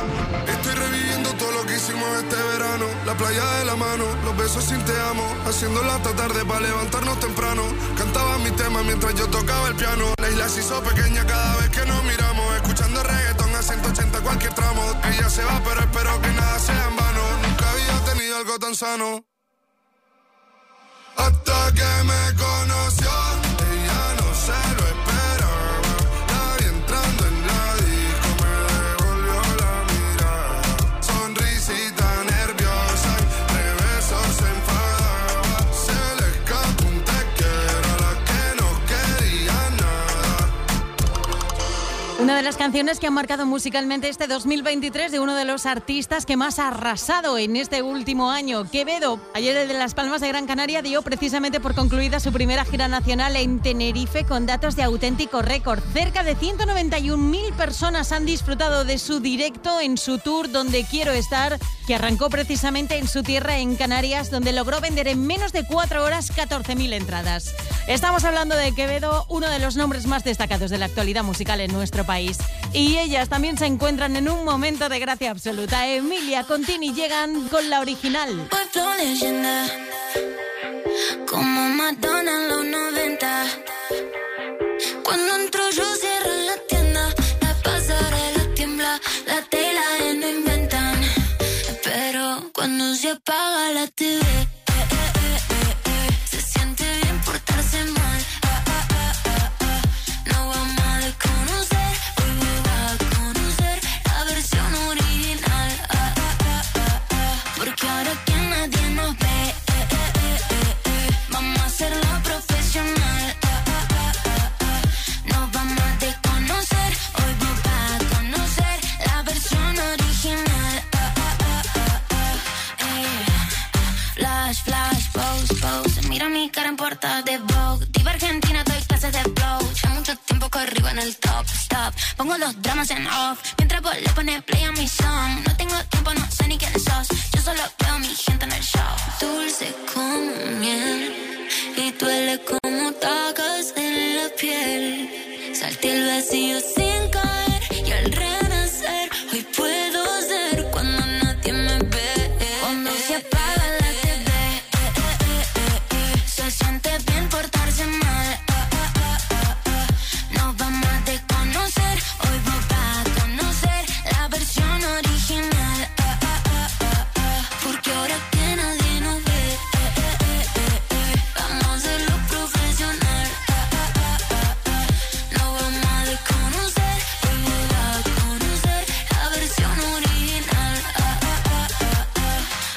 Estoy reviviendo todo lo que hicimos este verano. La playa de la mano, los besos sin te amo. Haciéndola hasta tarde para levantarnos temprano. Cantaba mi tema mientras yo tocaba el piano. La isla se hizo pequeña cada vez que nos miramos. Escuchando reggaetón a ciento ochenta cualquier tramo. Ella se va pero espero que nada sea en vano. Nunca había tenido algo tan sano. Hasta que me conoció, ella de las canciones que han marcado musicalmente este dos mil veintitrés de uno de los artistas que más ha arrasado en este último año, Quevedo. Ayer el de Las Palmas de Gran Canaria dio precisamente por concluida su primera gira nacional en Tenerife con datos de auténtico récord. Cerca de ciento noventa y un mil personas han disfrutado de su directo en su tour Donde Quiero Estar, que arrancó precisamente en su tierra en Canarias, donde logró vender en menos de cuatro horas catorce mil entradas. Estamos hablando de Quevedo, uno de los nombres más destacados de la actualidad musical en nuestro país. Y ellas también se encuentran en un momento de gracia absoluta. Emilia con Tini llegan con la original. Pues flow leyenda, como Madonna en los noventa. Cuando entro yo cierro la tienda, la pasarela tiembla, la tela y no inventan. Pero cuando se apaga la T V, eh, eh, eh, eh, se siente bien portarse mal. Ah, ah, ah, ah, ah. No vamos a desconocer, hoy me va a conocer la versión original. Ah, ah, ah, ah, ah. Porque ahora que nadie nos ve, eh, eh, eh, eh, eh. Vamos a hacerlo profesional. Ah, ah, ah, ah, ah. Nos vamos a desconocer, hoy me va a conocer la versión original. Ah, ah, ah, ah, ah. Eh. Flash, flash, pose, pose. Mira mi cara en portada de Vogue. Diva Argentina, doy clases de flow. Ya mucho tiempo corrido en el top, stop. Pongo los dramas en off, mientras vos le pones play a mi song. No tengo tiempo, no sé ni quién sos. Yo solo veo a mi gente en el show. Dulce como miel y duele como tacas en la piel. Salté el vacío sin caer y al renacer hoy puedo ser cuando nadie me ve. Cuando se apaga la T V, eh, eh, eh, eh, eh. Se siente bien portarse mal. Ah, ah, ah, ah, ah. Nos vamos a desconocer, hoy vos vas a conocer la versión original. Ah, ah, ah, ah, ah. Porque ahora que nadie nos ve, eh, eh, eh, eh, eh. Vamos a hacerlo profesional. Ah, ah, ah, ah, ah. Nos vamos a desconocer, hoy vos vas a conocer la versión original. Ah, ah, ah, ah, ah.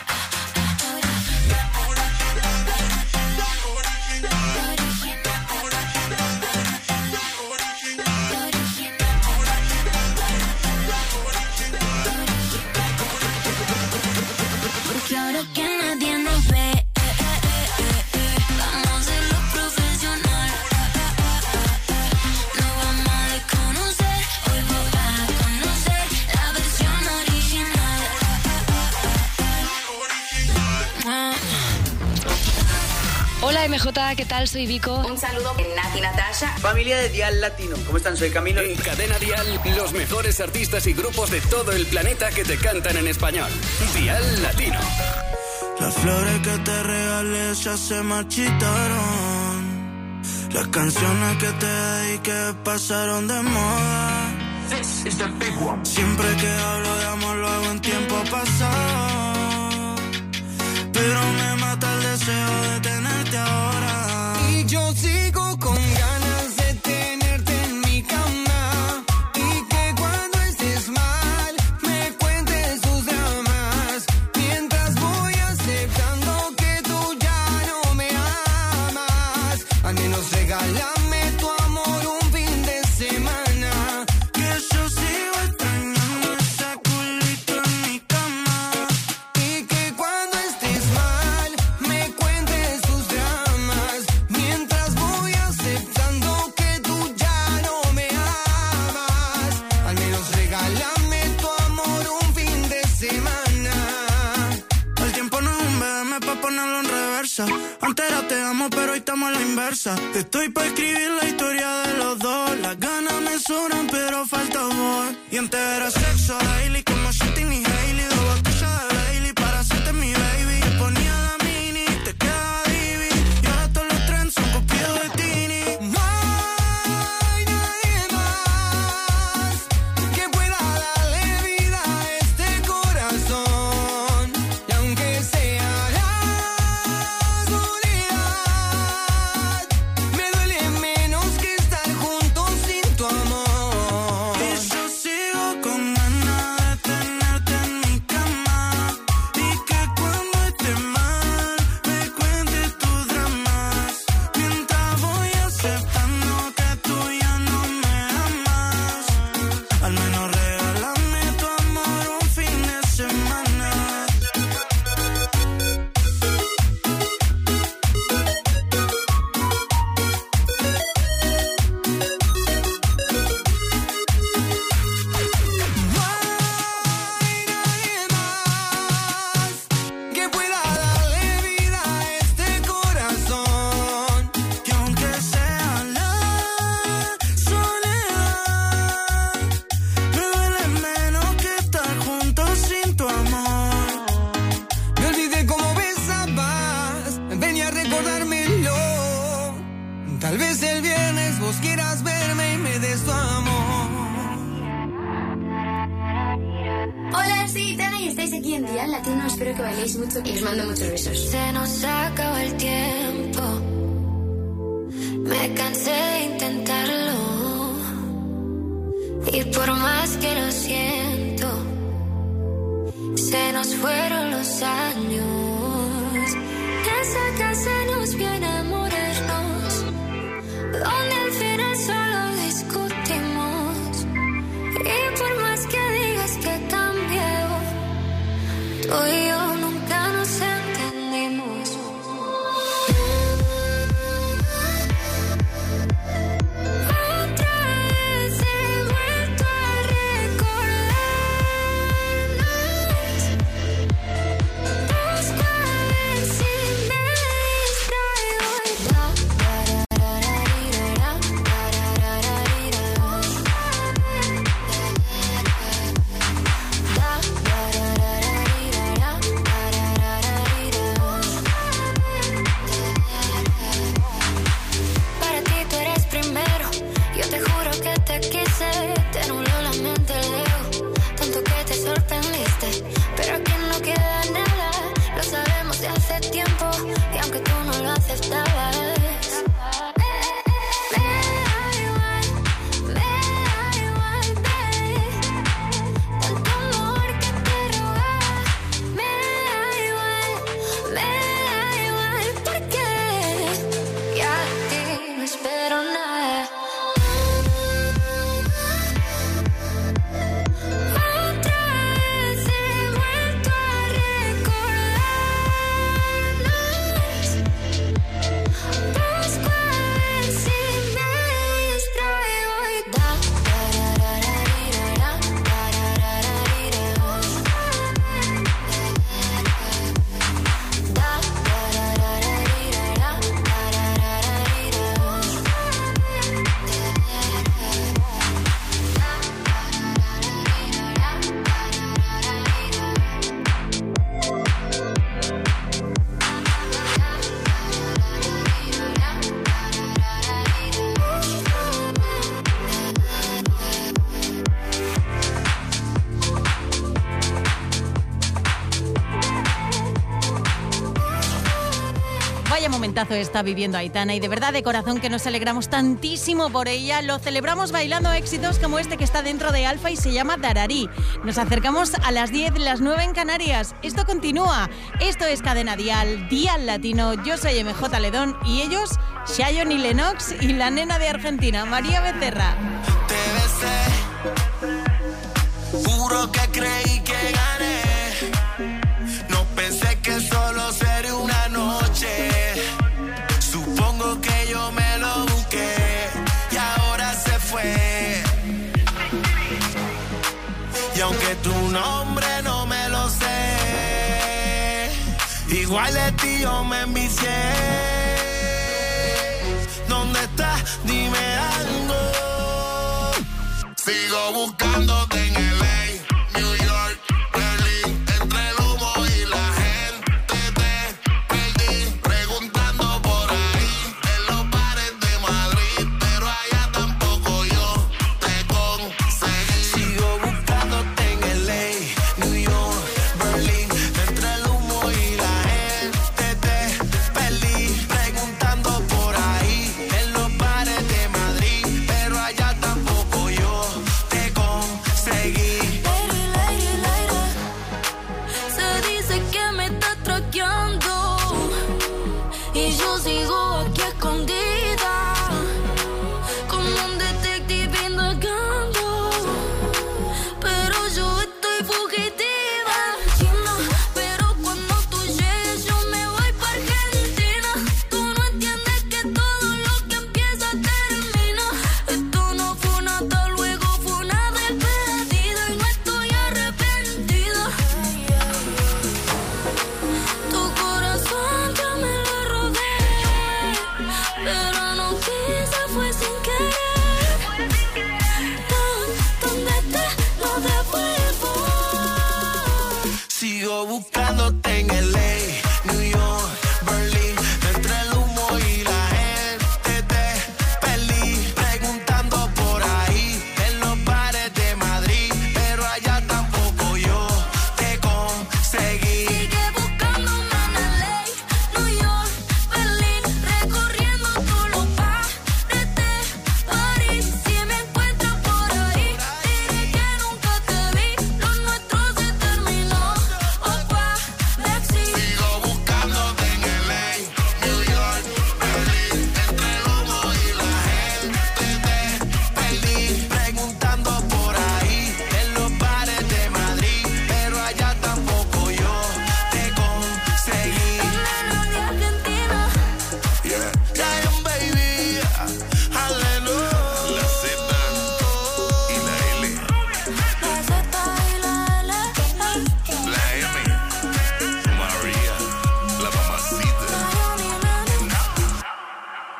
Porque ahora que nadie nos ve, eh, eh, eh, eh, eh. Vamos a hacerlo profesional. Ah, ah, ah, ah, ah. Nos vamos a desconocer, hoy vos vas a conocer la versión original. Ah, ah, ah, ah. Hola M J, ¿qué tal? Soy Vico. Un saludo en Nati Natasha. Familia de Dial Latino, ¿cómo están? Soy Camilo. En Cadena Dial, los mejores artistas y grupos de todo el planeta que te cantan en español. Dial Latino. Las flores que te regalé ya se marchitaron. Las canciones que te dediqué pasaron de moda. Siempre que hablo de amor lo hago en tiempo pasado, pero me mata el deseo de tenerte ahora. Y yo sigo con ganas de tenerte en mi cama, y que cuando estés mal me cuentes tus dramas, mientras voy aceptando que tú ya no me amas. Al menos regálame tu amor un fin de semana, que yo sigo extrañando ese culito en mi cama. Y que cuando estés mal me cuentes tus dramas, mientras voy aceptando que tú ya no me amas. Al menos regálame tu amor un fin de semana. El tiempo no es un B M pa' ponerlo en reversa. Antes era te amo, pero hoy estamos a la inversa. Estoy pa' escribir la historia de los dos. Las ganas me sobran, pero falta amor. Y antes era sexo daily, como Shitting y Hailey. Dos botellas de Bailey para hacerte mi baby. Te ponía la mini, te quedaba divi. Y ahora todos los trends son copiados de Tini. No hay nadie más que pueda darle vida a este corazón. Y aunque sea la soledad, me duele menos que estar juntos sin tu amor. Y yo sigo con ganas de Tal vez el viernes vos quieras verme y me des tu amor. Hola, soy Tana y estáis aquí en Día Latino. Espero que bailéis mucho y os mando muchos besos. Se nos acaba el tiempo. Me cansé de intentarlo. Y por más que lo siento, se nos fueron los años. Esa casa nos viene a morirnos, donde al final solo discutimos. Y por más que digas que cambió, tú y yo nunca nos entendimos. Otra vez he vuelto a recordarnos. Busco a ver si me distraigo y da, tararararira, tararararira. Da, tararararira, tararararira. Para ti tú eres primero. Yo te juro que te quise. Te nubló la mente el ego, tanto que te sorprendiste. Pero aquí no queda nada, lo sabemos de hace tiempo. Y aunque tú no lo aceptabas, me da igual, me da igual, babe. Tanto amor que te robaba. Me da igual, me da igual, porque ya de ti no espero nada. Otra vez he vuelto a recordarnos. Busco a ver si me distraigo y da, tararararira, tararararira. Da, tararararira, tararararira. Vaya momentazo está viviendo Aitana y de verdad de corazón que nos alegramos tantísimo por ella. Lo celebramos bailando éxitos como este que está dentro de Alfa y se llama Dararí. Nos acercamos a las diez, las nueve en Canarias. Esto continúa. Esto es Cadena Dial, Dial Latino. Yo soy M J Ledón y ellos, Shayon y Lennox y la nena de Argentina, María Becerra. Te besé, juro que creí que gané. No pensé que solo sería una noche. Supongo que yo me lo busqué y ahora se fue. Y aunque tu nombre no me lo sé, igual de ti yo me envicié. ¿Dónde estás? Dime algo. Sigo buscándote en L A, New York, Berlín, entre el humo y la gente te perdí, preguntando por ahí en los bares de Madrid, pero allá tampoco yo te conseguí. Sigo buscándote en L A, New York, Berlín, entre el humo y la gente te perdí, preguntando por ahí en los bares de Madrid, pero allá tampoco yo te conseguí. Lady, lady, lady. Se dice que me está traqueando y yo sigo aquí escondida como un detective indagando, pero yo estoy fugitiva. China, pero cuando tú llegues yo me voy pa' Argentina. Tú no entiendes que todo lo que empieza termina. Esto no fue una hasta luego, fue una despedida y no estoy arrepentida. Tu corazón ya me lo robé, pero no quise, fue sin